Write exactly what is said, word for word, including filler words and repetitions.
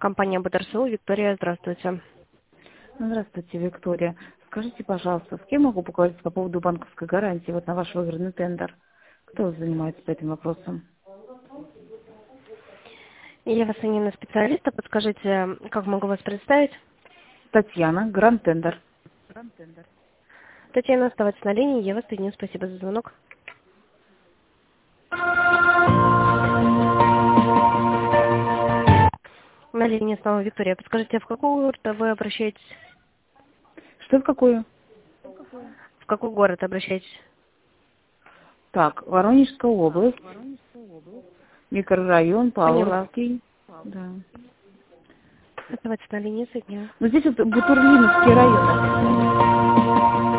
Компания Баттерсул, Виктория, здравствуйте. Здравствуйте, Виктория. Скажите, пожалуйста, с кем могу поговорить по поводу банковской гарантии вот на ваш выигранный тендер? Кто занимается этим вопросом? Я вас на специалиста. Подскажите, как могу вас представить? Татьяна, Гранд Тендер. Татьяна, оставайтесь на линии. Я вас соединю. Спасибо за звонок. На линии снова Виктория. Подскажите, в какой город вы обращаетесь? Что в какую? В какой город обращаетесь? Так, Воронежская область, микрорайон Поняла. Павловский. Да. Оставайтесь на линии, соединю. Ну здесь вот Бутурлиновский район.